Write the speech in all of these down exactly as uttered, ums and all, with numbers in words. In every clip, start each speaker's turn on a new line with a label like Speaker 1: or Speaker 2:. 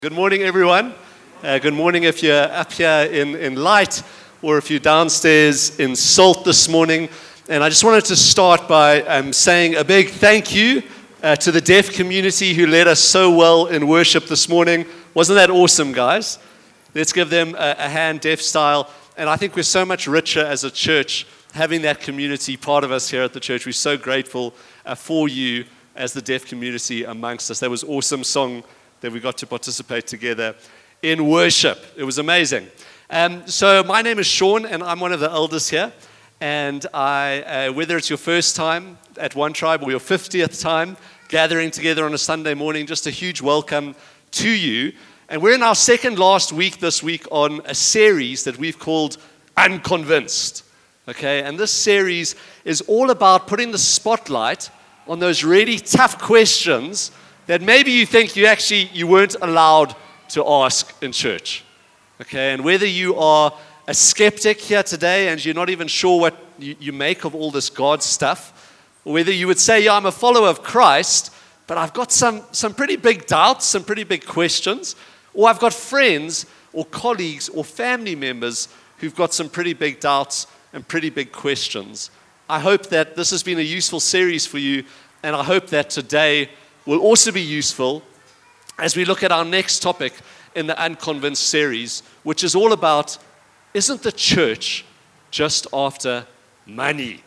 Speaker 1: Good morning, everyone. Uh, good morning if you're up here in, in light or if you're downstairs in salt this morning. And I just wanted to start by um, saying a big thank you uh, to the deaf community who led us so well in worship this morning. Wasn't that awesome, guys? Let's give them a, a hand, deaf style. And I think we're so much richer as a church having that community part of us here at the church. We're so grateful uh, for you as the deaf community amongst us. That was an awesome song that we got to participate together in worship. It was amazing. Um, so my name is Sean, and I'm one of the elders here. And I, uh, whether it's your first time at One Tribe or your fiftieth time gathering together on a Sunday morning, just a huge welcome to you. And we're in our second last week this week on a series that we've called Unconvinced. Okay, and this series is all about putting the spotlight on those really tough questions that maybe you think you actually you weren't allowed to ask in church. Okay, and whether you are a skeptic here today and you're not even sure what you, you make of all this God stuff, or whether you would say, yeah, I'm a follower of Christ, but I've got some, some pretty big doubts, some pretty big questions, or I've got friends or colleagues or family members who've got some pretty big doubts and pretty big questions. I hope that this has been a useful series for you, and I hope that today will also be useful as we look at our next topic in the Unconvinced series, which is all about, isn't the church just after money?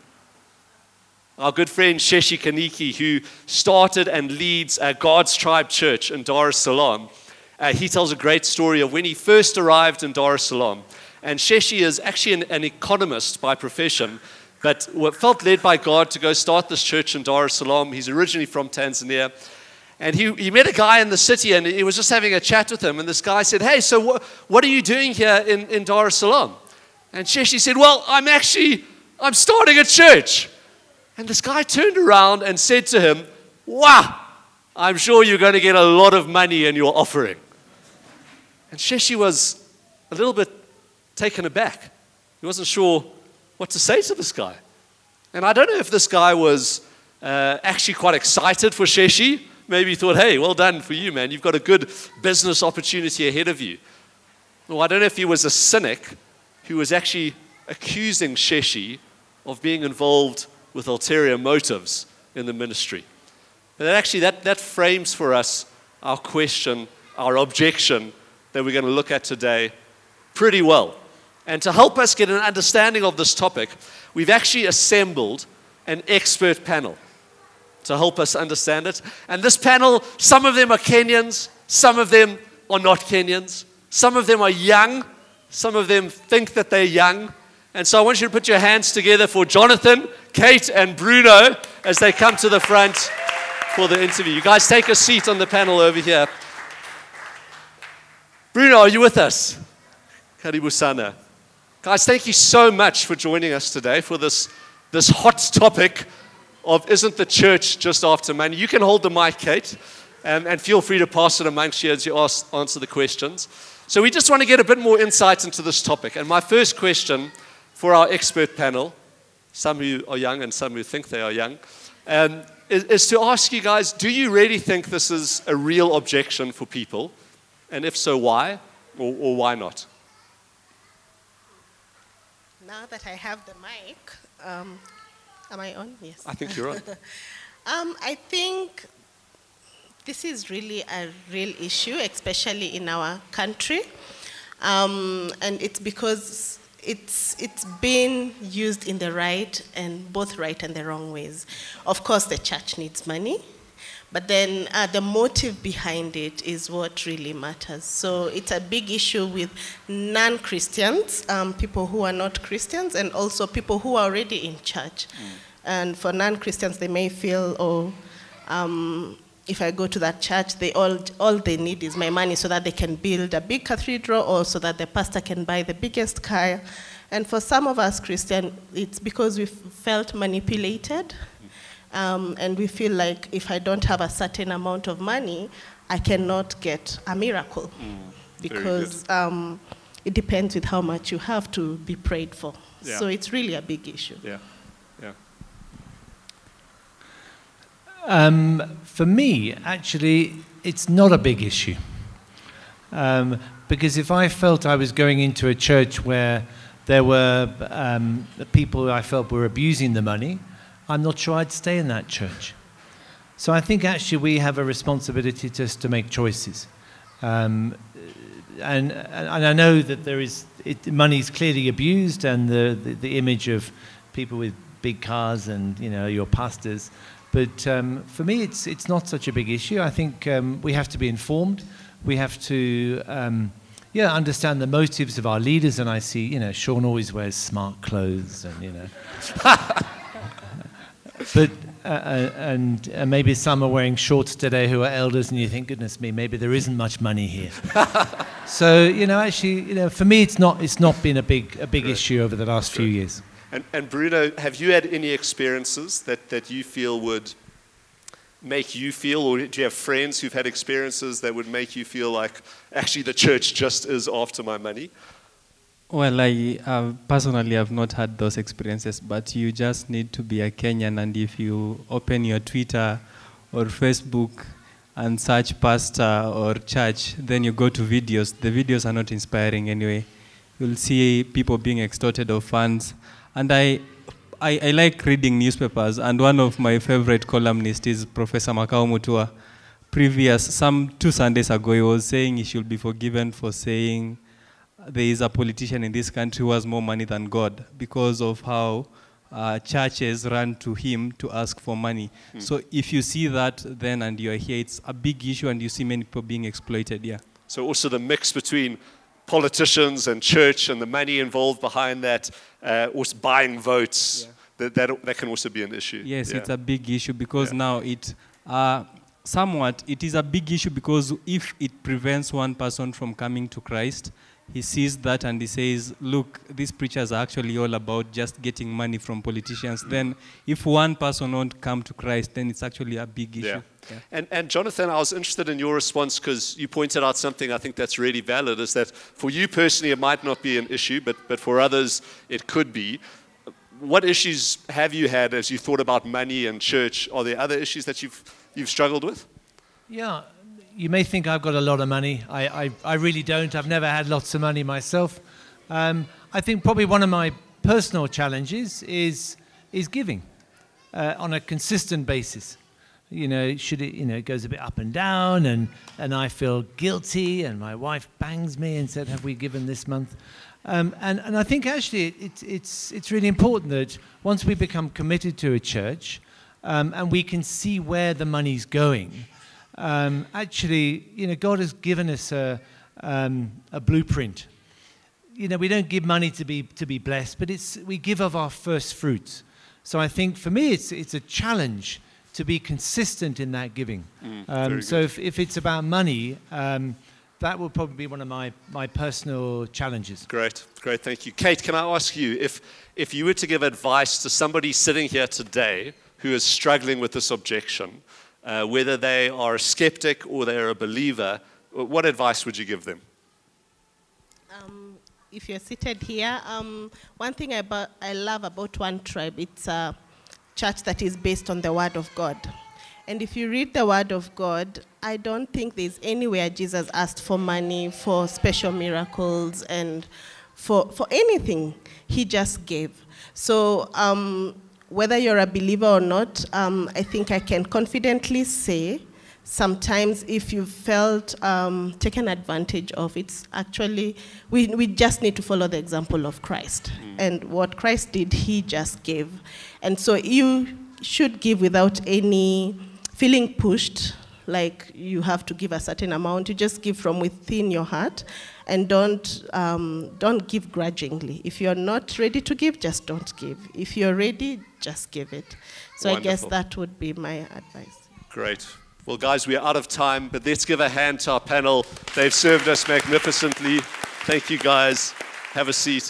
Speaker 1: Our good friend Sheshi Kaniki, who started and leads uh, God's Tribe Church in Dar es Salaam, uh, he tells a great story of when he first arrived in Dar es Salaam. And Sheshi is actually an, an economist by profession, but felt led by God to go start this church in Dar es Salaam. He's originally from Tanzania. And he, he met a guy in the city, and he was just having a chat with him. And this guy said, hey, so what, what are you doing here in, in Dar es Salaam? And Sheshi said, well, I'm actually, I'm starting a church. And this guy turned around and said to him, wow, I'm sure you're going to get a lot of money in your offering. And Sheshi was a little bit taken aback. He wasn't sure what to say to this guy. And I don't know if this guy was uh, actually quite excited for Sheshi. Maybe he thought, hey, well done for you, man. You've got a good business opportunity ahead of you. Or I don't know if he was a cynic who was actually accusing Sheshi of being involved with ulterior motives in the ministry. But actually, that, that frames for us our question, our objection that we're going to look at today pretty well. And to help us get an understanding of this topic, we've actually assembled an expert panel to help us understand it. And this panel, some of them are Kenyans, some of them are not Kenyans, some of them are young, some of them think that they're young. And so I want you to put your hands together for Jonathan, Kate, and Bruno as they come to the front for the interview. You guys take a seat on the panel over here. Bruno, are you with us? Karibu sana. Guys, thank you so much for joining us today for this, this hot topic of isn't the church just after money? You can hold the mic, Kate, and, and feel free to pass it amongst you as you ask, answer the questions. So we just want to get a bit more insight into this topic. And my first question for our expert panel, some who are young and some who think they are young, um, is, is to ask you guys, do you really think this is a real objection for people? And if so, why? Or, or why not?
Speaker 2: Now that I have the mic, um, am I on? Yes.
Speaker 1: I think you're on.
Speaker 2: um, I think this is really a real issue, especially in our country. Um, and it's because it's it's been used in the right and both right and the wrong ways. Of course, the church needs money. But then uh, the motive behind it is what really matters. So it's a big issue with non-Christians, um, people who are not Christians, and also people who are already in church. Mm. And for non-Christians, they may feel, oh, um, if I go to that church, they all all they need is my money so that they can build a big cathedral or so that the pastor can buy the biggest car. And for some of us Christians, it's because we felt manipulated. Um, and we feel like if I don't have a certain amount of money, I cannot get a miracle. Mm, because um, it depends with how much you have to be prayed for. Yeah. So it's really a big issue.
Speaker 1: Yeah, yeah.
Speaker 3: Um, for me, actually, it's not a big issue. Um, because if I felt I was going into a church where there were um, people I felt were abusing the money, I'm not sure I'd stay in that church. So I think actually we have a responsibility just to make choices. Um, and, and I know that there is, it, money is clearly abused, and the, the, the image of people with big cars and, you know, your pastors. But um, for me, it's, it's not such a big issue. I think um, we have to be informed. We have to um, yeah, understand the motives of our leaders. And I see, you know, Sean always wears smart clothes and, you know. But uh, and uh, maybe some are wearing shorts today who are elders, and you think, goodness me, maybe there isn't much money here. So you know, actually, you know, for me, it's not it's not been a big a big right. issue over the last right. few years.
Speaker 1: And, and Bruno, have you had any experiences that, that you feel would make you feel, or do you have friends who've had experiences that would make you feel like actually the church just is after my money?
Speaker 4: Well, I uh, personally have not had those experiences, but you just need to be a Kenyan, and if you open your Twitter or Facebook and search pastor or church, then you go to videos. The videos are not inspiring anyway. You'll see people being extorted of funds. And I, I, I like reading newspapers, and one of my favorite columnists is Professor Makao Mutua. Previous, some two Sundays ago, he was saying he should be forgiven for saying there is a politician in this country who has more money than God, because of how uh, churches run to him to ask for money. Mm. So if you see that then and you're here, it's a big issue, and you see many people being exploited, yeah.
Speaker 1: So also the mix between politicians and church and the money involved behind that, uh, also buying votes, yeah. that, that that can also be an issue.
Speaker 4: Yes,
Speaker 1: yeah.
Speaker 4: It's a big issue because
Speaker 1: yeah.
Speaker 4: now it, uh, somewhat, it is a big issue because if it prevents one person from coming to Christ, he sees that and he says, look, these preachers are actually all about just getting money from politicians. Mm. Then if one person won't come to Christ, then it's actually a big issue.
Speaker 1: Yeah.
Speaker 4: Yeah.
Speaker 1: And, and Jonathan, I was interested in your response because you pointed out something I think that's really valid, is that for you personally it might not be an issue, but, but for others it could be. What issues have you had as you thought about money and church? Are there other issues that you've, you've struggled with?
Speaker 3: Yeah. You may think I've got a lot of money. I, I, I really don't. I've never had lots of money myself. Um, I think probably one of my personal challenges is is giving uh, on a consistent basis. You know, should it, you know, it goes a bit up and down, and, and I feel guilty, and my wife bangs me and said, have we given this month? Um, and, and I think actually it, it, it's, it's really important that once we become committed to a church um, and we can see where the money's going, Um, actually, you know, God has given us a, um, a blueprint. You know, we don't give money to be to be blessed, but it's we give of our first fruits. So I think for me, it's it's a challenge to be consistent in that giving. Mm, um, so if, if it's about money, um, that will probably be one of my, my personal challenges.
Speaker 1: Great, great, thank you. Kate, can I ask you, if if you were to give advice to somebody sitting here today who is struggling with this objection, Uh, whether they are a skeptic or they're a believer, what advice would you give them?
Speaker 2: Um, if you're seated here, um, one thing about, I love about One Tribe, it's a church that is based on the Word of God. And if you read the Word of God, I don't think there's anywhere Jesus asked for money, for special miracles, and for, for anything. He just gave. So, um, whether you're a believer or not, um, I think I can confidently say sometimes if you felt um, taken advantage of, it's actually, we, we just need to follow the example of Christ. Mm. And what Christ did, he just gave. And so you should give without any feeling pushed, like you have to give a certain amount. You just give from within your heart, and don't um, don't give grudgingly. If you're not ready to give, just don't give. If you're ready, just give it. So Wonderful. I guess that would be my advice.
Speaker 1: Great. Well, guys, we are out of time, but let's give a hand to our panel. They've served us magnificently. Thank you, guys. Have a seat.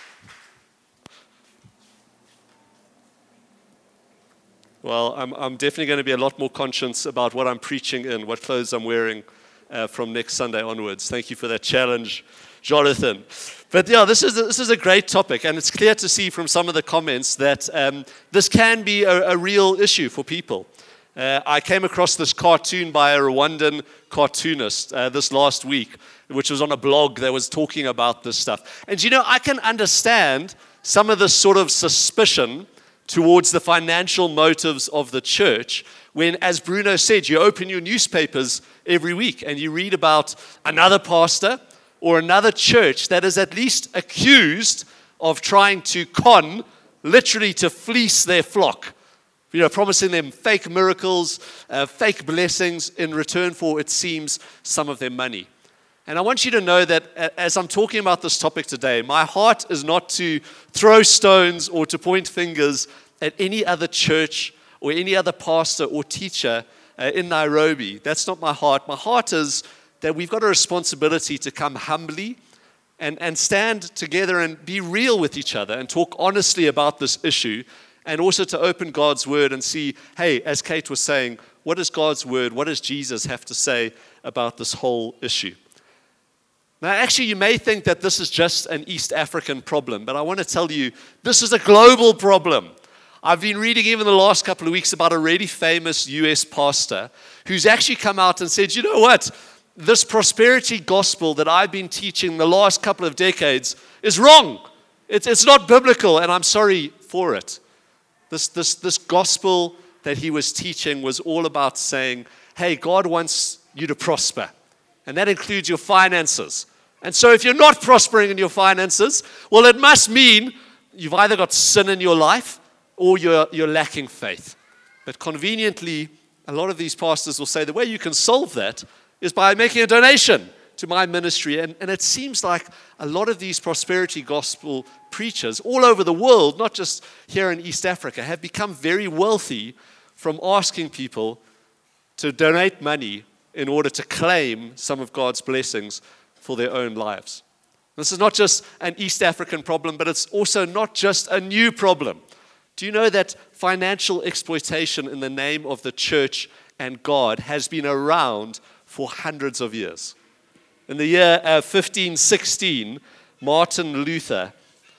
Speaker 1: Well, I'm, I'm definitely going to be a lot more conscious about what I'm preaching in, what clothes I'm wearing uh, from next Sunday onwards. Thank you for that challenge, Jonathan. But yeah, this is a, this is a great topic, and it's clear to see from some of the comments that um, this can be a, a real issue for people. Uh, I came across this cartoon by a Rwandan cartoonist uh, this last week, which was on a blog that was talking about this stuff. And you know, I can understand some of this sort of suspicion towards the financial motives of the church when, as Bruno said, you open your newspapers every week and you read about another pastor or another church that is at least accused of trying to con, literally to fleece their flock. You know, promising them fake miracles, uh, fake blessings in return for, it seems, some of their money. And I want you to know that as I'm talking about this topic today, my heart is not to throw stones or to point fingers at any other church or any other pastor or teacher uh, in Nairobi. That's not my heart. My heart is that we've got a responsibility to come humbly and, and stand together and be real with each other and talk honestly about this issue, and also to open God's word and see, hey, as Kate was saying, what is God's word? What does Jesus have to say about this whole issue? Now, actually, you may think that this is just an East African problem, but I want to tell you, this is a global problem. I've been reading even the last couple of weeks about a really famous U S pastor who's actually come out and said, you know what? This prosperity gospel that I've been teaching the last couple of decades is wrong. It's, it's not biblical, and I'm sorry for it. This, this, this gospel that he was teaching was all about saying, hey, God wants you to prosper. And that includes your finances. And so if you're not prospering in your finances, well, it must mean you've either got sin in your life or you're, you're lacking faith. But conveniently, a lot of these pastors will say the way you can solve that is by making a donation to my ministry. And, and it seems like a lot of these prosperity gospel preachers all over the world, not just here in East Africa, have become very wealthy from asking people to donate money in order to claim some of God's blessings for their own lives. This is not just an East African problem, but it's also not just a new problem. Do you know that financial exploitation in the name of the church and God has been around for hundreds of years? In the year uh, fifteen sixteen, Martin Luther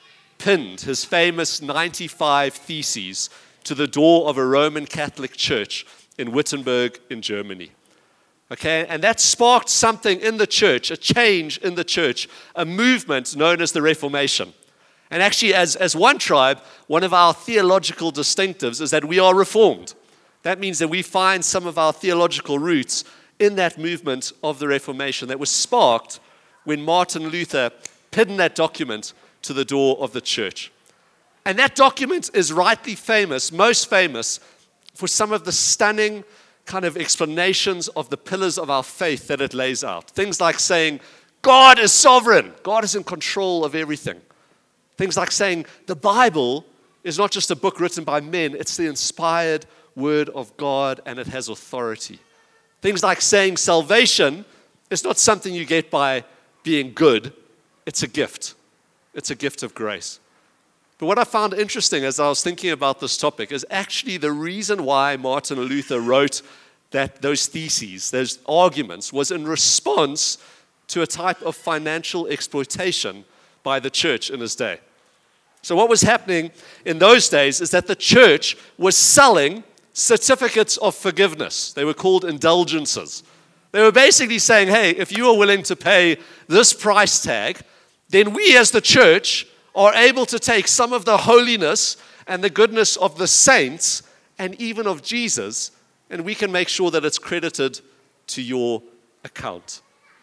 Speaker 1: pinned his famous ninety-five Theses to the door of a Roman Catholic church in Wittenberg in Germany. Okay, and that sparked something in the church, a change in the church, a movement known as the Reformation. And actually, as, as one tribe, one of our theological distinctives is that we are reformed. That means that we find some of our theological roots in that movement of the Reformation that was sparked when Martin Luther pinned that document to the door of the church. And that document is rightly famous, most famous, for some of the stunning kind of explanations of the pillars of our faith that it lays out. Things like saying, God is sovereign. God is in control of everything. Things like saying, the Bible is not just a book written by men, it's the inspired word of God and it has authority. Things like saying salvation is not something you get by being good, it's a gift. It's a gift of grace. But what I found interesting as I was thinking about this topic is actually the reason why Martin Luther wrote that those theses, those arguments, was in response to a type of financial exploitation by the church in his day. So what was happening in those days is that the church was selling certificates of forgiveness. They were called indulgences. They were basically saying, hey, if you are willing to pay this price tag, then we as the church are able to take some of the holiness and the goodness of the saints and even of Jesus, and we can make sure that it's credited to your account.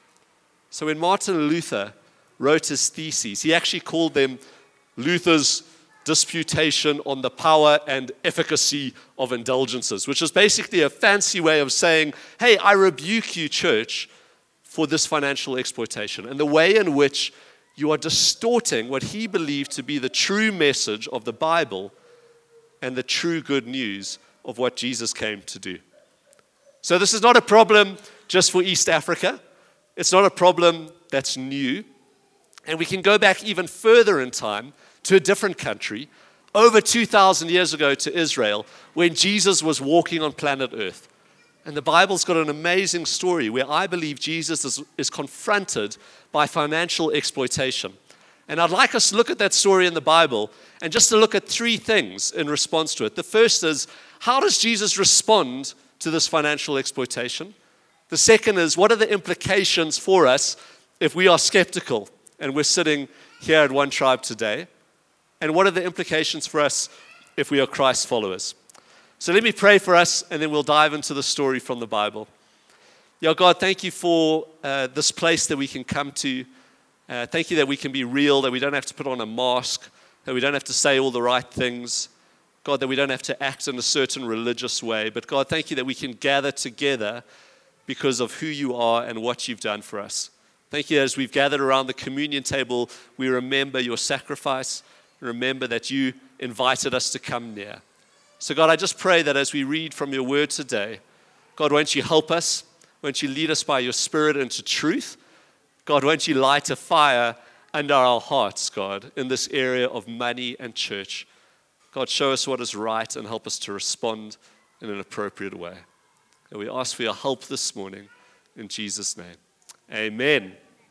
Speaker 1: So when Martin Luther wrote his theses, he actually called them Luther's disputation on the power and efficacy of indulgences, which is basically a fancy way of saying, hey, I rebuke you, church, for this financial exploitation and the way in which you are distorting what he believed to be the true message of the Bible and the true good news of what Jesus came to do. So this is not a problem just for East Africa. It's not a problem that's new. And we can go back even further in time to a different country, over two thousand years ago to Israel, when Jesus was walking on planet Earth. And the Bible's got an amazing story where I believe Jesus is, is confronted by financial exploitation. And I'd like us to look at that story in the Bible and just to look at three things in response to it. The first is, how does Jesus respond to this financial exploitation? The second is, what are the implications for us if we are skeptical and we're sitting here at One Tribe today? And what are the implications for us if we are Christ followers? So let me pray for us, and then we'll dive into the story from the Bible. Yeah, God, thank you for uh, this place that we can come to. Uh, thank you that we can be real, that we don't have to put on a mask, that we don't have to say all the right things. God, that we don't have to act in a certain religious way. But God, thank you that we can gather together because of who you are and what you've done for us. Thank you as we've gathered around the communion table, we remember your sacrifice. Remember that you invited us to come near. So God, I just pray that as we read from your word today, God, won't you help us? Won't you lead us by your Spirit into truth? God, won't you light a fire under our hearts, God, in this area of money and church? God, show us what is right and help us to respond in an appropriate way. And we ask for your help this morning in Jesus' name. Amen.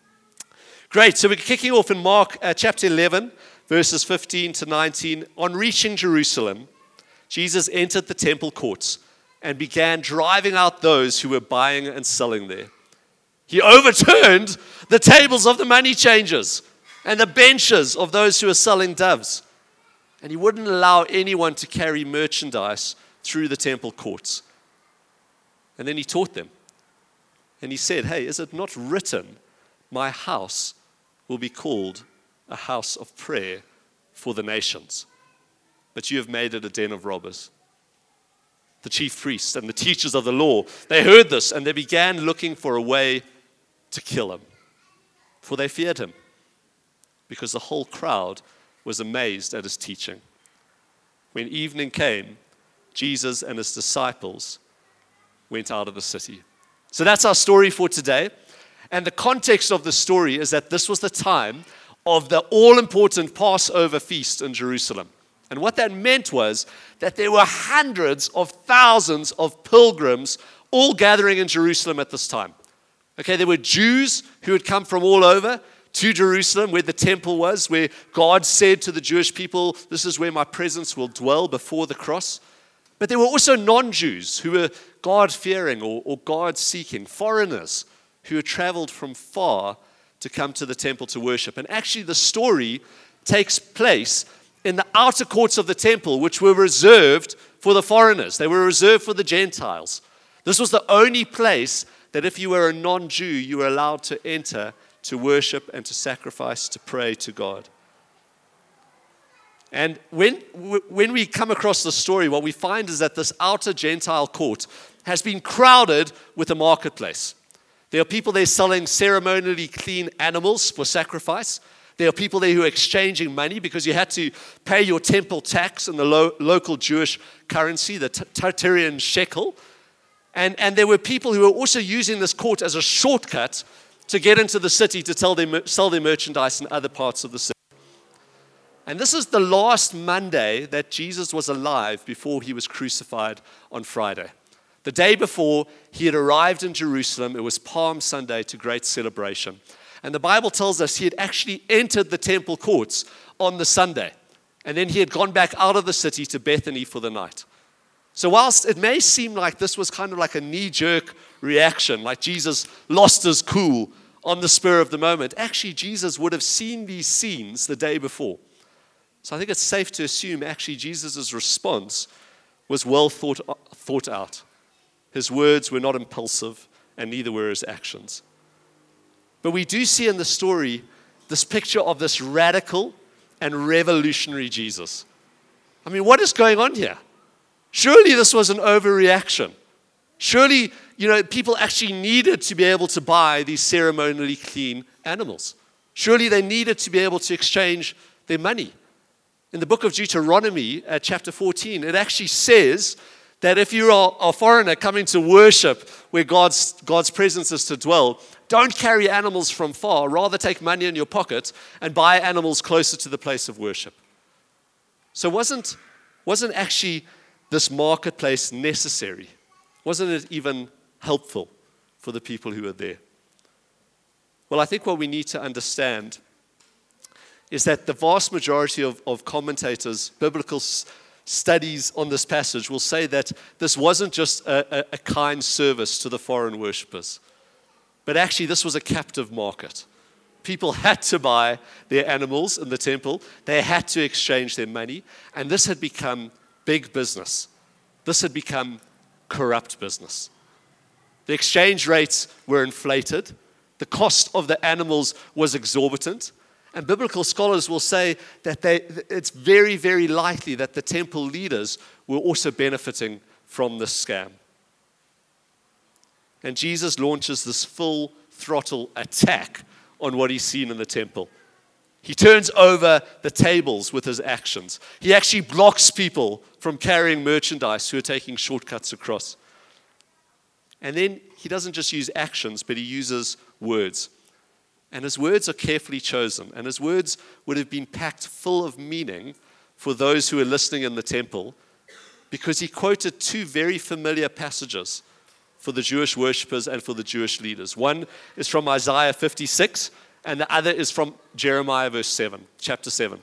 Speaker 1: Great. So we're kicking off in Mark uh, chapter eleven, verses fifteen to nineteen. On reaching Jerusalem, Jesus entered the temple courts and began driving out those who were buying and selling there. He overturned the tables of the money changers and the benches of those who were selling doves. And he wouldn't allow anyone to carry merchandise through the temple courts. And then he taught them. And he said, hey, is it not written, my house will be called a house of prayer for the nations, but you have made it a den of robbers? The chief priests and the teachers of the law, they heard this and they began looking for a way to kill him, for they feared him, because the whole crowd was amazed at his teaching. When evening came, Jesus and his disciples went out of the city. So that's our story for today. And the context of the story is that this was the time of the all-important Passover feast in Jerusalem. And what that meant was that there were hundreds of thousands of pilgrims all gathering in Jerusalem at this time. Okay, there were Jews who had come from all over to Jerusalem, where the temple was, where God said to the Jewish people, this is where my presence will dwell before the cross. But there were also non-Jews who were God-fearing or, or God-seeking, foreigners who had traveled from far to come to the temple to worship. And actually the story takes place in the outer courts of the temple, which were reserved for the foreigners. They were reserved for the Gentiles. This was the only place that if you were a non-Jew, you were allowed to enter to worship and to sacrifice, to pray to God. And when, when we come across the story, what we find is that this outer Gentile court has been crowded with a marketplace. There are people there selling ceremonially clean animals for sacrifice. There are people there who are exchanging money because you had to pay your temple tax in the lo- local Jewish currency, the Tartarian shekel. And, and there were people who were also using this court as a shortcut to get into the city to sell their, sell their merchandise in other parts of the city. And this is the last Monday that Jesus was alive before he was crucified on Friday. The day before, he had arrived in Jerusalem. It was Palm Sunday, to great celebration. And the Bible tells us he had actually entered the temple courts on the Sunday. And then he had gone back out of the city to Bethany for the night. So whilst it may seem like this was kind of like a knee-jerk reaction, like Jesus lost his cool on the spur of the moment, actually Jesus would have seen these scenes the day before. So I think it's safe to assume actually Jesus' response was well thought, thought out. His words were not impulsive, and neither were his actions. But we do see in the story this picture of this radical and revolutionary Jesus. I mean, what is going on here? Surely this was an overreaction. Surely, you know, people actually needed to be able to buy these ceremonially clean animals. Surely they needed to be able to exchange their money. In the book of Deuteronomy, uh, chapter fourteen, it actually says that if you are a foreigner coming to worship where God's, God's presence is to dwell, don't carry animals from far. Rather take money in your pocket and buy animals closer to the place of worship. So wasn't, wasn't actually this marketplace necessary? Wasn't it even helpful for the people who were there? Well, I think what we need to understand is that the vast majority of, of commentators, biblical studies on this passage will say that this wasn't just a, a, a kind service to the foreign worshippers, but actually this was a captive market. People had to buy their animals in the temple. They had to exchange their money. And this had become big business. This had become corrupt business. The exchange rates were inflated. The cost of the animals was exorbitant. And biblical scholars will say that they, it's very, very likely that the temple leaders were also benefiting from this scam. And Jesus launches this full throttle attack on what he's seen in the temple. He turns over the tables with his actions. He actually blocks people from carrying merchandise who are taking shortcuts across. And then he doesn't just use actions, but he uses words. And his words are carefully chosen. And his words would have been packed full of meaning for those who were listening in the temple, because he quoted two very familiar passages for the Jewish worshippers and for the Jewish leaders. One is from Isaiah fifty-six, and the other is from Jeremiah verse seven, chapter seven.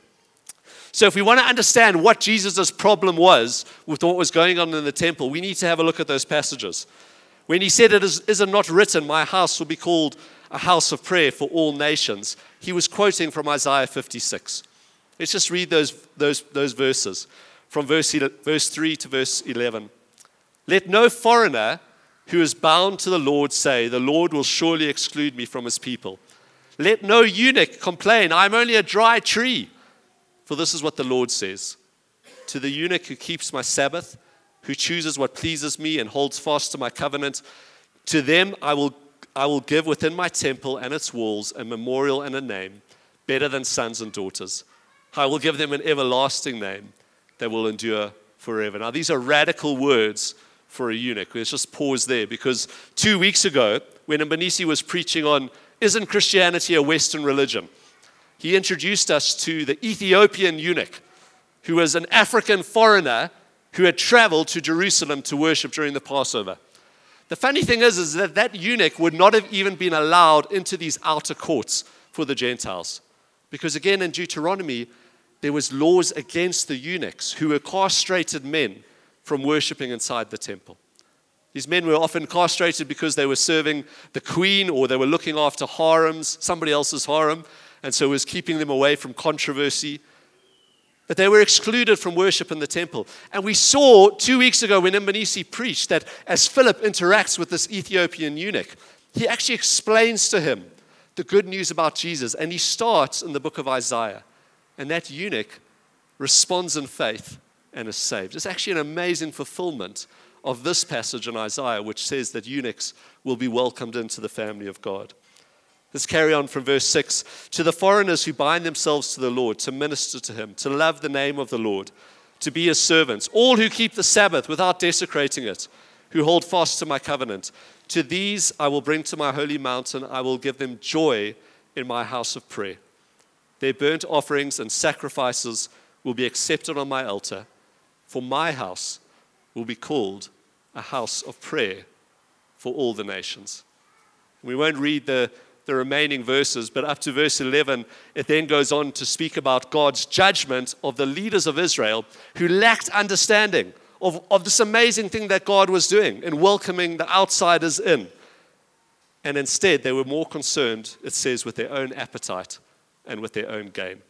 Speaker 1: So if we want to understand what Jesus' problem was with what was going on in the temple, we need to have a look at those passages. When he said, "It is, is it not written, my house will be called a house of prayer for all nations," he was quoting from Isaiah fifty-six. Let's just read those, those, those verses from verse, verse three to verse eleven. "Let no foreigner who is bound to the Lord say, 'The Lord will surely exclude me from his people.' Let no eunuch complain, 'I am only a dry tree.' For this is what the Lord says, 'To the eunuch who keeps my Sabbath, who chooses what pleases me and holds fast to my covenant, to them I will, I will give within my temple and its walls a memorial and a name, better than sons and daughters. I will give them an everlasting name that will endure forever." Now these are radical words for a eunuch. Let's just pause there, because two weeks ago, when Mbanisi was preaching on, "Isn't Christianity a Western religion?" he introduced us to the Ethiopian eunuch, who was an African foreigner who had traveled to Jerusalem to worship during the Passover. The funny thing is, is that that eunuch would not have even been allowed into these outer courts for the Gentiles. Because again, in Deuteronomy, there was laws against the eunuchs, who were castrated men, from worshiping inside the temple. These men were often castrated because they were serving the queen, or they were looking after harems, somebody else's harem, and so it was keeping them away from controversy. But they were excluded from worship in the temple. And we saw two weeks ago when Mbanisi preached that as Philip interacts with this Ethiopian eunuch, he actually explains to him the good news about Jesus. And he starts in the book of Isaiah. And that eunuch responds in faith and is saved. It's actually an amazing fulfillment of this passage in Isaiah, which says that eunuchs will be welcomed into the family of God. Let's carry on from verse six. "To the foreigners who bind themselves to the Lord, to minister to him, to love the name of the Lord, to be his servants, all who keep the Sabbath without desecrating it, who hold fast to my covenant, to these I will bring to my holy mountain, I will give them joy in my house of prayer. Their burnt offerings and sacrifices will be accepted on my altar, for my house will be called a house of prayer for all the nations." We won't read the, the remaining verses, but up to verse eleven, it then goes on to speak about God's judgment of the leaders of Israel who lacked understanding of, of this amazing thing that God was doing in welcoming the outsiders in. And instead, they were more concerned, it says, with their own appetite and with their own gain.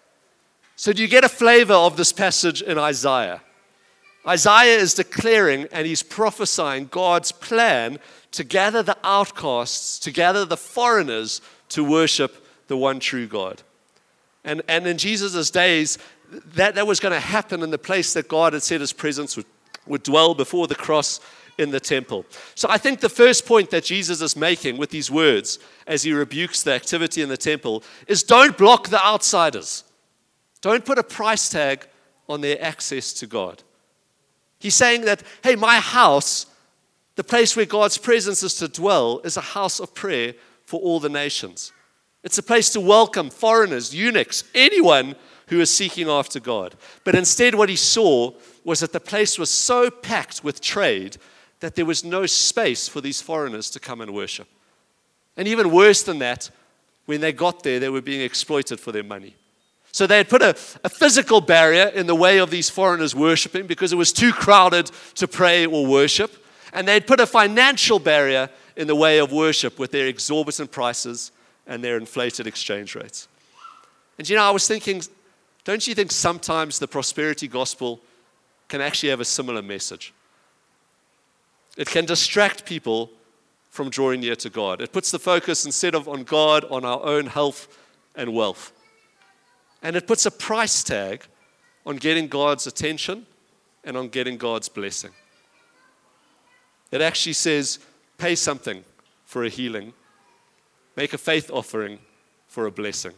Speaker 1: So do you get a flavor of this passage in Isaiah? Isaiah is declaring and he's prophesying God's plan to gather the outcasts, to gather the foreigners to worship the one true God. And, and in Jesus' days, that, that was going to happen in the place that God had said his presence would, would dwell before the cross in the temple. So I think the first point that Jesus is making with these words as he rebukes the activity in the temple is, don't block the outsiders. Don't put a price tag on their access to God. He's saying that, hey, my house, the place where God's presence is to dwell, is a house of prayer for all the nations. It's a place to welcome foreigners, eunuchs, anyone who is seeking after God. But instead what he saw was that the place was so packed with trade that there was no space for these foreigners to come and worship. And even worse than that, when they got there, they were being exploited for their money. So they had put a, a physical barrier in the way of these foreigners worshiping because it was too crowded to pray or worship. And they had put a financial barrier in the way of worship with their exorbitant prices and their inflated exchange rates. And you know, I was thinking, don't you think sometimes the prosperity gospel can actually have a similar message? It can distract people from drawing near to God. It puts the focus instead of on God, on our own health and wealth. And it puts a price tag on getting God's attention and on getting God's blessing. It actually says, pay something for a healing. Make a faith offering for a blessing.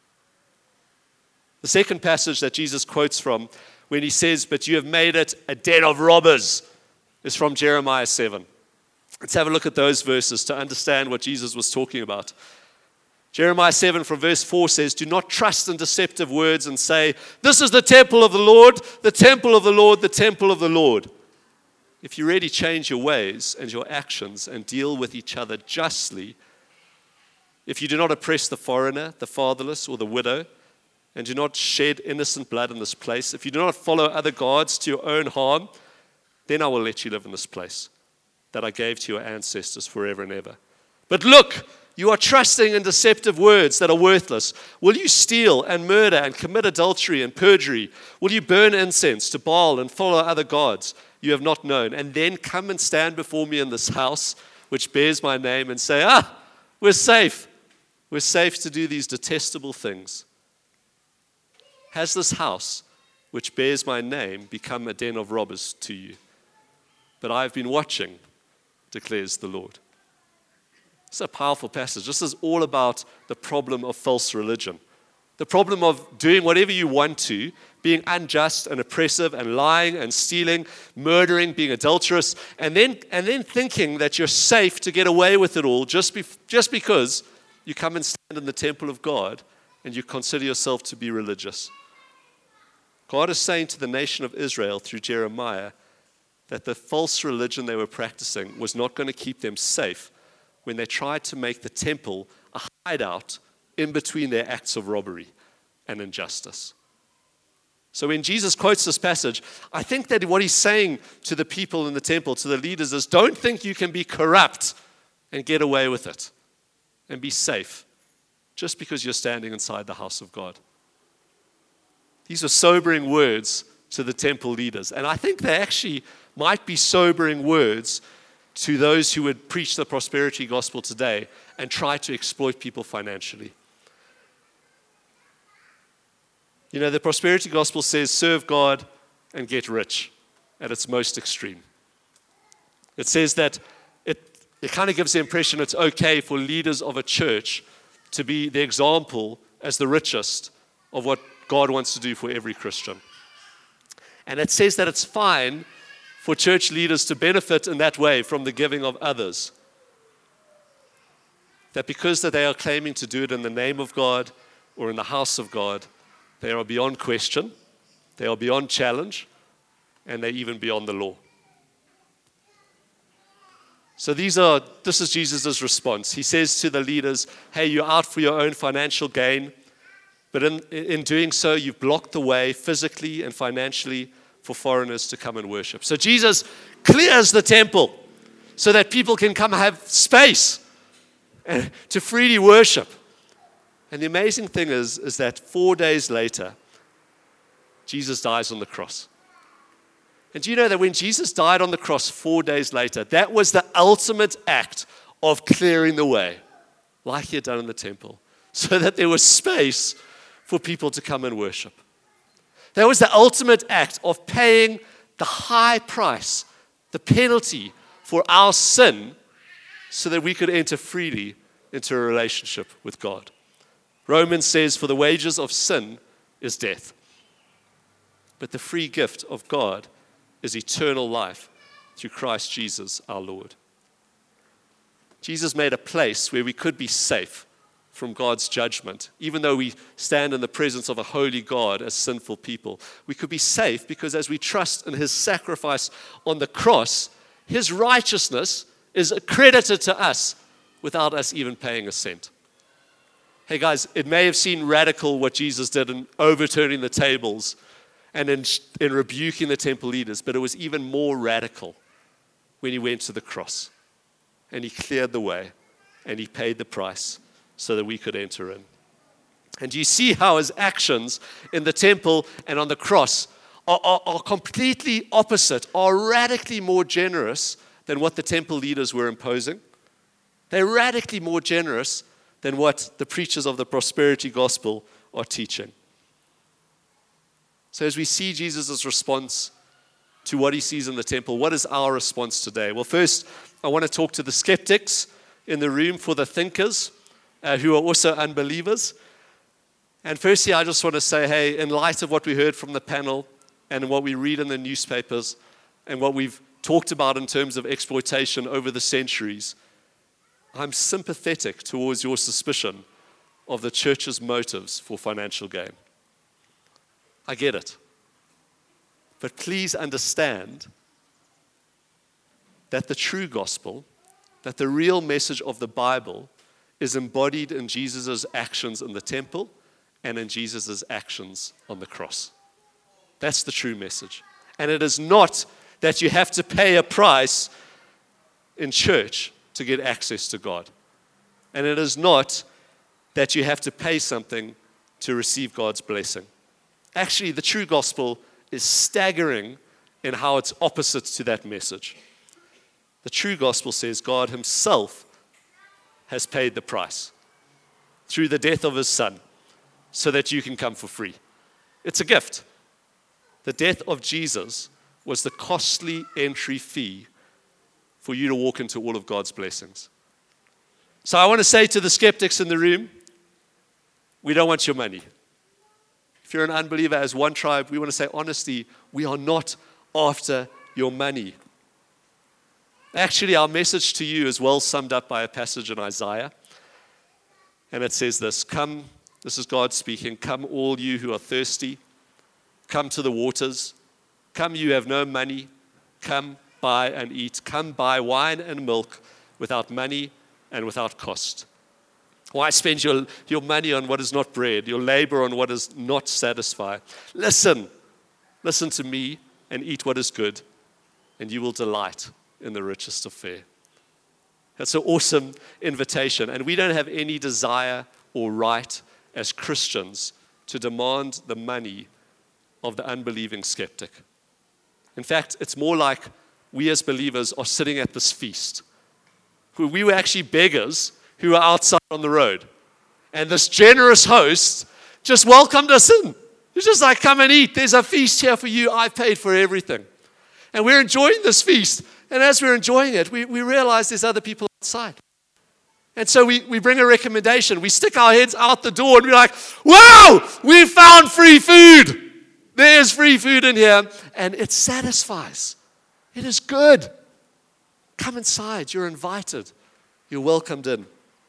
Speaker 1: The second passage that Jesus quotes from when he says, but you have made it a den of robbers, is from Jeremiah seven. Let's have a look at those verses to understand what Jesus was talking about. Jeremiah seven from verse four says, do not trust in deceptive words and say, this is the temple of the Lord, the temple of the Lord, the temple of the Lord. If you really change your ways and your actions and deal with each other justly, if you do not oppress the foreigner, the fatherless, or the widow, and do not shed innocent blood in this place, if you do not follow other gods to your own harm, then I will let you live in this place that I gave to your ancestors forever and ever. But look, you are trusting in deceptive words that are worthless. Will you steal and murder and commit adultery and perjury? Will you burn incense to Baal and follow other gods you have not known, and then come and stand before me in this house which bears my name and say, ah, we're safe. We're safe to do these detestable things. Has this house which bears my name become a den of robbers to you? But I have been watching, declares the Lord. It's a powerful passage. This is all about the problem of false religion. The problem of doing whatever you want to, being unjust and oppressive and lying and stealing, murdering, being adulterous, and then and then thinking that you're safe to get away with it all just, be, just because you come and stand in the temple of God and you consider yourself to be religious. God is saying to the nation of Israel through Jeremiah that the false religion they were practicing was not going to keep them safe when they tried to make the temple a hideout in between their acts of robbery and injustice. So when Jesus quotes this passage, I think that what he's saying to the people in the temple, to the leaders, is don't think you can be corrupt and get away with it and be safe just because you're standing inside the house of God. These are sobering words to the temple leaders. And I think they actually might be sobering words to those who would preach the prosperity gospel today and try to exploit people financially. You know, the prosperity gospel says serve God and get rich at its most extreme. It says that it, it kind of gives the impression it's okay for leaders of a church to be the example as the richest of what God wants to do for every Christian. And it says that it's fine for church leaders to benefit in that way from the giving of others. That because that they are claiming to do it in the name of God or in the house of God, they are beyond question, they are beyond challenge, and they're even beyond the law. So these are, this is Jesus' response. He says to the leaders, hey, you're out for your own financial gain, but in, in doing so, you've blocked the way physically and financially for foreigners to come and worship. So Jesus clears the temple so that people can come have space and to freely worship. And the amazing thing is, is that four days later, Jesus dies on the cross. And do you know that when Jesus died on the cross four days later, that was the ultimate act of clearing the way, like he had done in the temple, so that there was space for people to come and worship. That was the ultimate act of paying the high price, the penalty for our sin, so that we could enter freely into a relationship with God. Romans says, for the wages of sin is death, but the free gift of God is eternal life through Christ Jesus our Lord. Jesus made a place where we could be safe from God's judgment, even though we stand in the presence of a holy God as sinful people. We could be safe because as we trust in his sacrifice on the cross, his righteousness is accredited to us without us even paying a cent. Hey guys, it may have seemed radical what Jesus did in overturning the tables and in, in rebuking the temple leaders, but it was even more radical when he went to the cross and he cleared the way and he paid the price so that we could enter in. And do you see how his actions in the temple and on the cross are, are, are completely opposite, are radically more generous than what the temple leaders were imposing? They're radically more generous than what the preachers of the prosperity gospel are teaching. So as we see Jesus' response to what he sees in the temple, what is our response today? Well, first, I want to talk to the skeptics in the room, for the thinkers uh, who are also unbelievers. And firstly, I just want to say, hey, in light of what we heard from the panel and what we read in the newspapers and what we've talked about in terms of exploitation over the centuries, I'm sympathetic towards your suspicion of the church's motives for financial gain. I get it. But please understand that the true gospel, that the real message of the Bible is embodied in Jesus' actions in the temple and in Jesus' actions on the cross. That's the true message. And it is not that you have to pay a price in church to get access to God. And it is not that you have to pay something to receive God's blessing. Actually, the true gospel is staggering in how it's opposite to that message. The true gospel says God himself has paid the price through the death of his son so that you can come for free. It's a gift. The death of Jesus was the costly entry fee for you to walk into all of God's blessings. So I want to say to the skeptics in the room, we don't want your money. If you're an unbeliever, as One Tribe, we want to say honestly, we are not after your money. Actually, our message to you is well summed up by a passage in Isaiah. And it says this, come, this is God speaking, come all you who are thirsty, come to the waters, come you have no money, come buy and eat, come buy wine and milk without money and without cost. Why spend your, your money on what is not bread, your labor on what does not satisfy? Listen, listen to me and eat what is good, and you will delight in the richest of fare. That's an awesome invitation, and we don't have any desire or right as Christians to demand the money of the unbelieving skeptic. In fact, it's more like we as believers are sitting at this feast. We were actually beggars who were outside on the road. And this generous host just welcomed us in. He's just like, come and eat. There's a feast here for you. I paid for everything. And we're enjoying this feast. And as we're enjoying it, we, we realize there's other people outside. And so we, we bring a recommendation. We stick our heads out the door and we're like, wow, we found free food. There's free food in here. And it satisfies. It is good. Come inside. You're invited. You're welcomed in.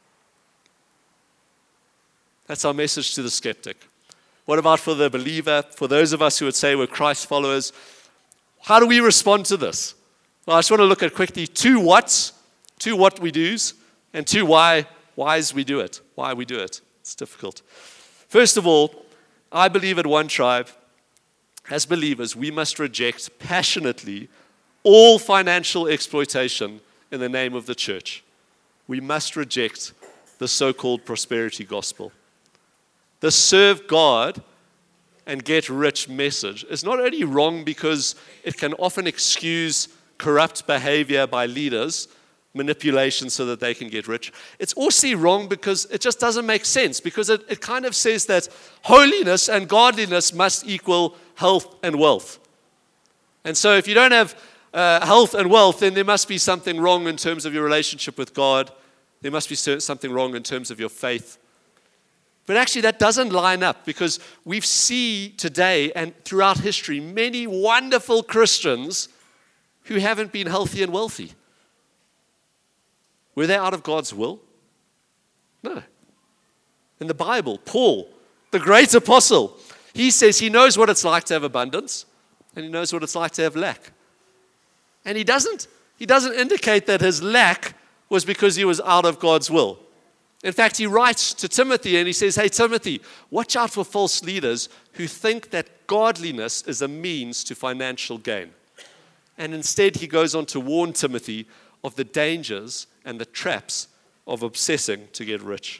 Speaker 1: That's our message to the skeptic. What about for the believer? For those of us who would say we're Christ followers, how do we respond to this? Well, I just want to look at quickly two whats, two what we do's, and two why, whys we do it, why we do it. It's difficult. First of all, I believe at One Tribe, as believers, we must reject passionately all financial exploitation in the name of the church. We must reject the so-called prosperity gospel. The serve God and get rich message is not only wrong because it can often excuse corrupt behavior by leaders, manipulation so that they can get rich. It's also wrong because it just doesn't make sense, because it, it kind of says that holiness and godliness must equal health and wealth. And so if you don't have uh, health and wealth, then there must be something wrong in terms of your relationship with God. There must be something wrong in terms of your faith. But actually that doesn't line up, because we see today and throughout history many wonderful Christians who haven't been healthy and wealthy. Were they out of God's will? No. In the Bible, Paul, the great apostle, he says he knows what it's like to have abundance and he knows what it's like to have lack. And he doesn't, he doesn't indicate that his lack was because he was out of God's will. In fact, he writes to Timothy and he says, hey, Timothy, watch out for false leaders who think that godliness is a means to financial gain. And instead, he goes on to warn Timothy of the dangers and the traps of obsessing to get rich.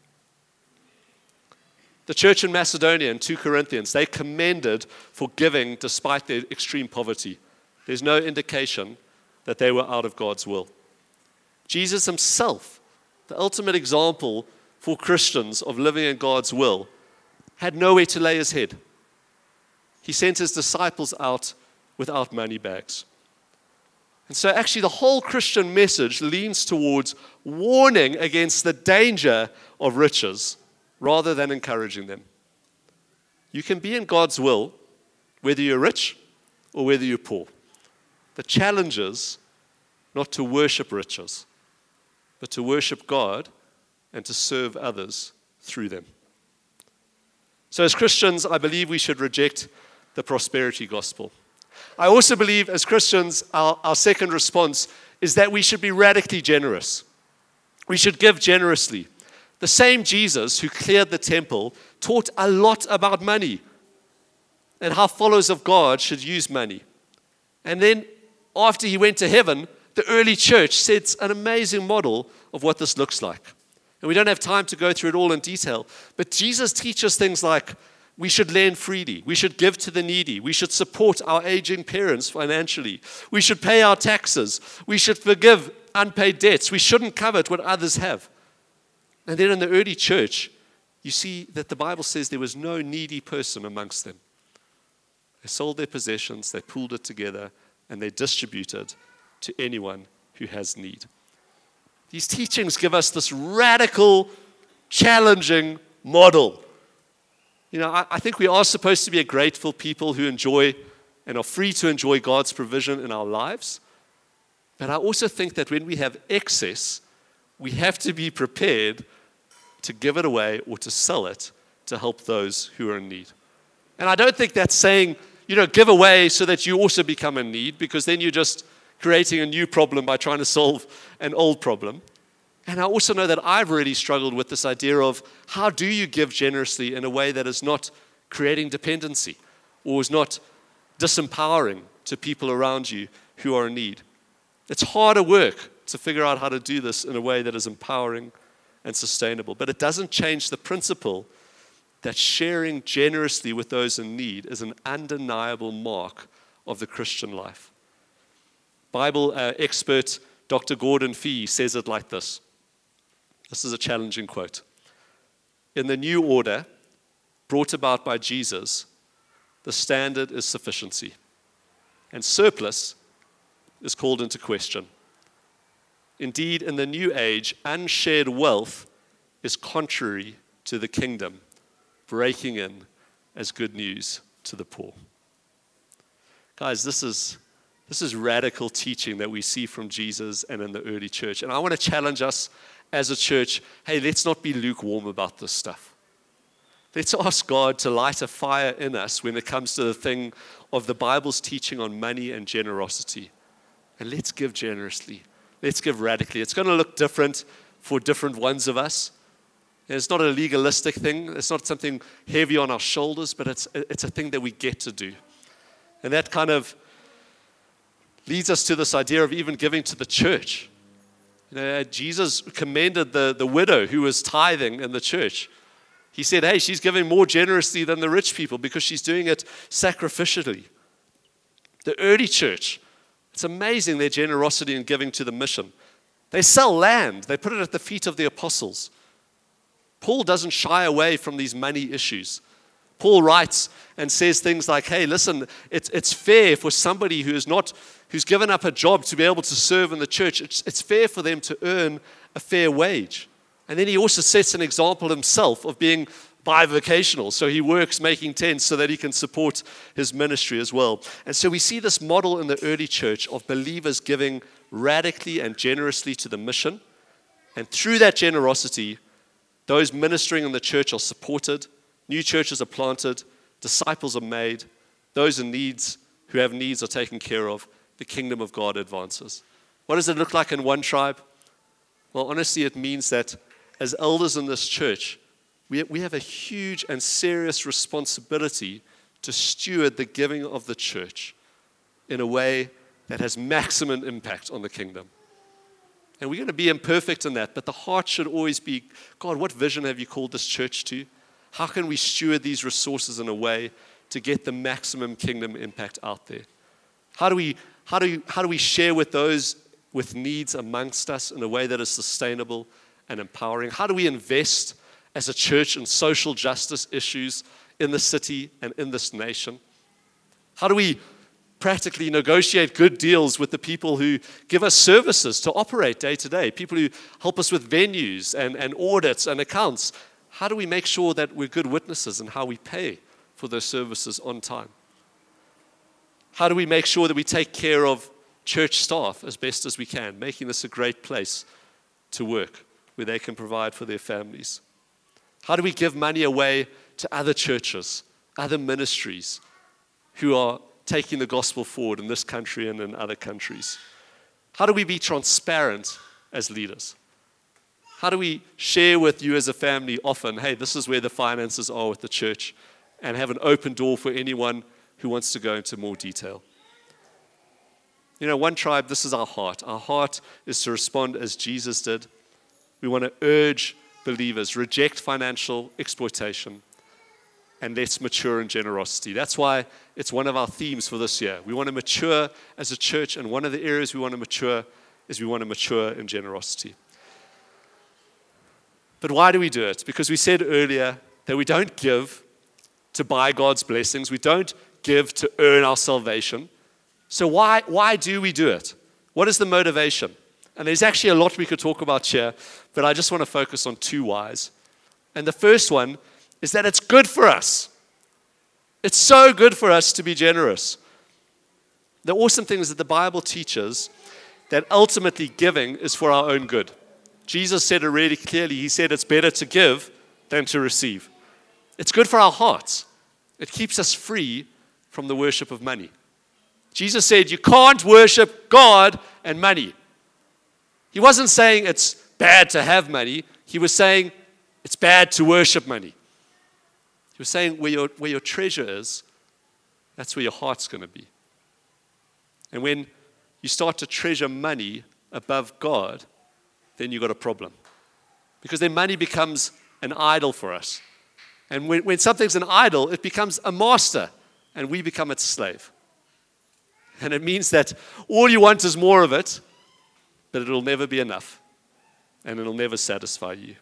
Speaker 1: The church in Macedonia in Second Corinthians, they commended for giving despite their extreme poverty. There's no indication that they were out of God's will. Jesus himself, the ultimate example for Christians of living in God's will, had nowhere to lay his head. He sent his disciples out without money bags. And so actually the whole Christian message leans towards warning against the danger of riches rather than encouraging them. You can be in God's will whether you're rich or whether you're poor. The challenge is not to worship riches, but to worship God and to serve others through them. So as Christians, I believe we should reject the prosperity gospel. I also believe as Christians, our, our second response is that we should be radically generous. We should give generously. The same Jesus who cleared the temple taught a lot about money and how followers of God should use money. And then after he went to heaven, the early church sets an amazing model of what this looks like. And we don't have time to go through it all in detail, but Jesus teaches things like we should lend freely, we should give to the needy, we should support our aging parents financially, we should pay our taxes, we should forgive unpaid debts, we shouldn't covet what others have. And then in the early church, you see that the Bible says there was no needy person amongst them. They sold their possessions, they pooled it together, and they distributed to anyone who has need. These teachings give us this radical, challenging model. You know, I, I think we are supposed to be a grateful people who enjoy and are free to enjoy God's provision in our lives. But I also think that when we have excess, we have to be prepared to give it away or to sell it to help those who are in need. And I don't think that's saying, you know, give away so that you also become in need, because then you're just creating a new problem by trying to solve an old problem. And I also know that I've really struggled with this idea of how do you give generously in a way that is not creating dependency or is not disempowering to people around you who are in need. It's harder work to figure out how to do this in a way that is empowering and sustainable. But it doesn't change the principle that sharing generously with those in need is an undeniable mark of the Christian life. Bible uh, expert Doctor Gordon Fee says it like this. This is a challenging quote. In the new order brought about by Jesus, the standard is sufficiency, and surplus is called into question. Indeed, in the new age, unshared wealth is contrary to the kingdom, breaking in as good news to the poor. Guys, this is This is radical teaching that we see from Jesus and in the early church. And I want to challenge us as a church, hey, let's not be lukewarm about this stuff. Let's ask God to light a fire in us when it comes to the thing of the Bible's teaching on money and generosity. And let's give generously. Let's give radically. It's going to look different for different ones of us. And it's not a legalistic thing. It's not something heavy on our shoulders, but it's, it's a thing that we get to do. And that kind of leads us to this idea of even giving to the church. You know, Jesus commended the, the widow who was tithing in the church. He said, hey, she's giving more generously than the rich people because she's doing it sacrificially. The early church, it's amazing their generosity in giving to the mission. They sell land. They put it at the feet of the apostles. Paul doesn't shy away from these money issues. Paul writes and says things like, hey, listen, it's, it's fair for somebody who is not, who's given up a job to be able to serve in the church. It's, it's fair for them to earn a fair wage. And then he also sets an example himself of being bivocational. So he works making tents so that he can support his ministry as well. And so we see this model in the early church of believers giving radically and generously to the mission. And through that generosity, those ministering in the church are supported. New churches are planted, disciples are made, those in needs who have needs are taken care of, the kingdom of God advances. What does it look like in one tribe? Well, honestly, it means that as elders in this church, we, we have a huge and serious responsibility to steward the giving of the church in a way that has maximum impact on the kingdom. And we're going to be imperfect in that, but the heart should always be, God, what vision have you called this church to? How can we steward these resources in a way to get the maximum kingdom impact out there? How do we, how do, how do we share with those with needs amongst us in a way that is sustainable and empowering? How do we invest as a church in social justice issues in the city and in this nation? How do we practically negotiate good deals with the people who give us services to operate day to day, people who help us with venues and, and audits and accounts? How do we make sure that we're good witnesses in how we pay for those services on time? How do we make sure that we take care of church staff as best as we can, making this a great place to work where they can provide for their families? How do we give money away to other churches, other ministries who are taking the gospel forward in this country and in other countries? How do we be transparent as leaders? How do we share with you as a family often, hey, this is where the finances are with the church, and have an open door for anyone who wants to go into more detail? You know, One Tribe, this is our heart. Our heart is to respond as Jesus did. We want to urge believers, reject financial exploitation, and let's mature in generosity. That's why it's one of our themes for this year. We want to mature as a church, and one of the areas we want to mature is we want to mature in generosity. But why do we do it? Because we said earlier that we don't give to buy God's blessings. We don't give to earn our salvation. So why, why do we do it? What is the motivation? And there's actually a lot we could talk about here, but I just want to focus on two whys. And the first one is that it's good for us. It's so good for us to be generous. The awesome thing is that the Bible teaches that ultimately giving is for our own good. Jesus said it really clearly. He said it's better to give than to receive. It's good for our hearts. It keeps us free from the worship of money. Jesus said you can't worship God and money. He wasn't saying it's bad to have money. He was saying it's bad to worship money. He was saying where your, where your treasure is, that's where your heart's going to be. And when you start to treasure money above God, then you've got a problem. Because then money becomes an idol for us. And when, when something's an idol, it becomes a master, and we become its slave. And it means that all you want is more of it, but it'll never be enough, and it'll never satisfy you.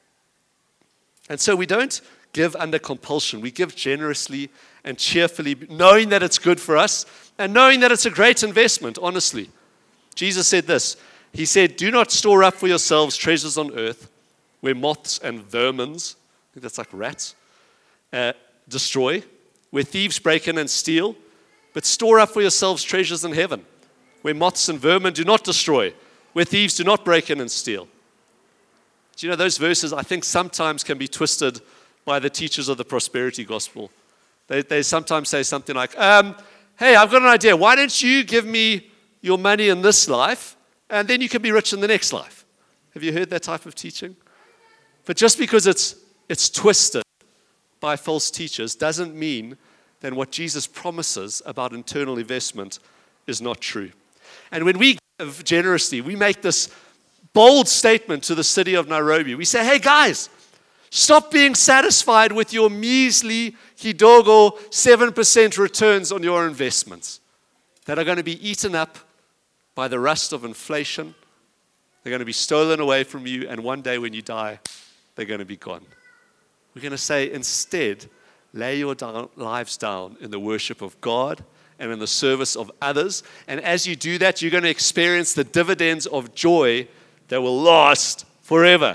Speaker 1: And so we don't give under compulsion. We give generously and cheerfully, knowing that it's good for us, and knowing that it's a great investment, honestly. Jesus said this. He said, do not store up for yourselves treasures on earth, where moths and vermins, I think that's like rats, uh, destroy, where thieves break in and steal, but store up for yourselves treasures in heaven, where moths and vermin do not destroy, where thieves do not break in and steal. Do you know, those verses, I think, sometimes can be twisted by the teachers of the prosperity gospel. They, they sometimes say something like, um, hey, I've got an idea. Why don't you give me your money in this life, and then you can be rich in the next life? Have you heard that type of teaching? But just because it's it's twisted by false teachers doesn't mean that what Jesus promises about eternal investment is not true. And when we give generously, we make this bold statement to the city of Nairobi. We say, hey guys, stop being satisfied with your measly, kidogo, seven percent returns on your investments that are going to be eaten up by the rust of inflation. They're going to be stolen away from you, and one day when you die, they're going to be gone. We're going to say, instead, lay your down, lives down in the worship of God and in the service of others. And as you do that, you're going to experience the dividends of joy that will last forever.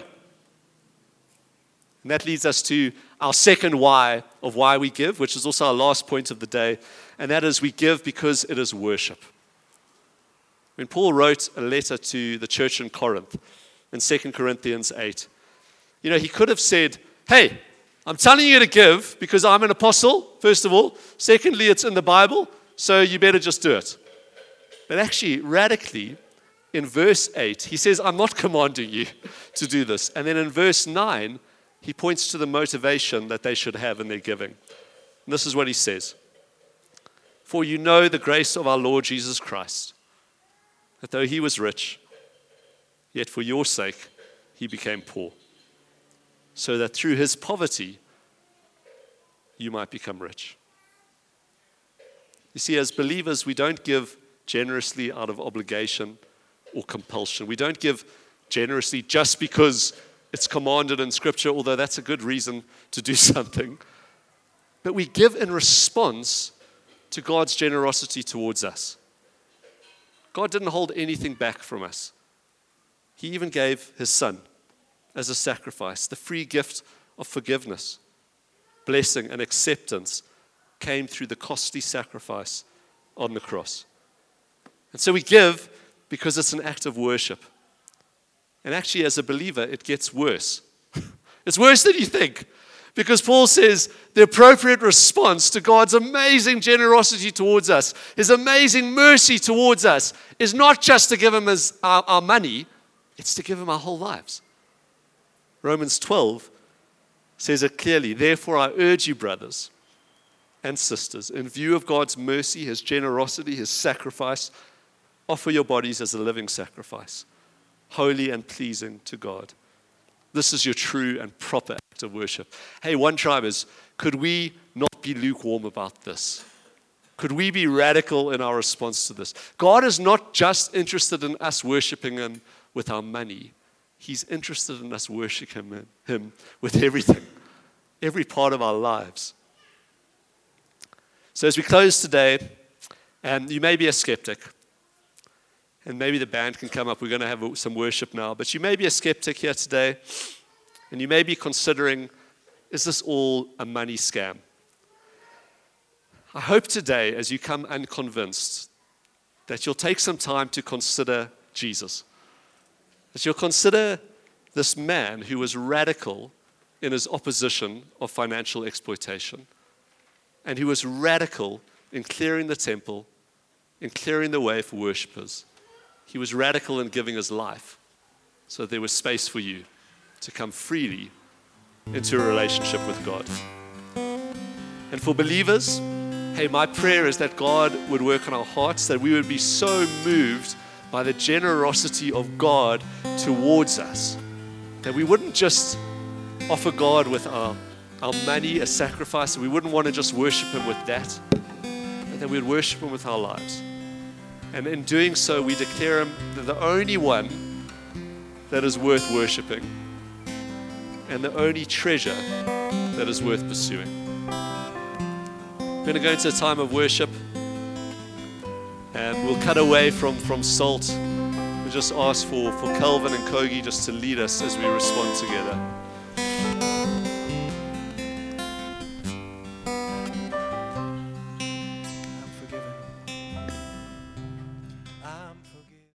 Speaker 1: And that leads us to our second why of why we give, which is also our last point of the day, and that is we give because it is worship. When Paul wrote a letter to the church in Corinth, in Second Corinthians eight, you know, he could have said, hey, I'm telling you to give because I'm an apostle, first of all. Secondly, it's in the Bible, so you better just do it. But actually, radically, in verse eight, he says, I'm not commanding you to do this. And then in verse nine, he points to the motivation that they should have in their giving. And this is what he says. For you know the grace of our Lord Jesus Christ, that though he was rich, yet for your sake he became poor, so that through his poverty you might become rich. You see, as believers, we don't give generously out of obligation or compulsion. We don't give generously just because it's commanded in Scripture, although that's a good reason to do something. But we give in response to God's generosity towards us. God didn't hold anything back from us. He even gave his son as a sacrifice. The free gift of forgiveness, blessing, and acceptance came through the costly sacrifice on the cross. And so we give because it's an act of worship. And actually, as a believer, it gets worse. It's worse than you think. Because Paul says the appropriate response to God's amazing generosity towards us, his amazing mercy towards us, is not just to give him his, our, our money, it's to give him our whole lives. Romans twelve says it clearly. Therefore, I urge you, brothers and sisters, in view of God's mercy, his generosity, his sacrifice, offer your bodies as a living sacrifice, holy and pleasing to God. This is your true and proper act of worship. Hey, One Tribers, could we not be lukewarm about this? Could we be radical in our response to this? God is not just interested in us worshiping him with our money. He's interested in us worshiping him, him with everything, every part of our lives. So as we close today, and you may be a skeptic, and maybe the band can come up. We're going to have some worship now. But you may be a skeptic here today, and you may be considering, is this all a money scam? I hope today, as you come unconvinced, that you'll take some time to consider Jesus. That you'll consider this man who was radical in his opposition of financial exploitation, and who was radical in clearing the temple, in clearing the way for worshipers. He was radical in giving his life so that there was space for you to come freely into a relationship with God. And for believers, hey, my prayer is that God would work on our hearts, that we would be so moved by the generosity of God towards us, that we wouldn't just offer God with our, our money, a sacrifice, and we wouldn't want to just worship him with that, but that we would worship him with our lives. And in doing so, we declare him the only one that is worth worshiping and the only treasure that is worth pursuing. We're going to go into a time of worship, and we'll cut away from, from Salt. We'll just ask for, for Calvin and Kogi just to lead us as we respond together.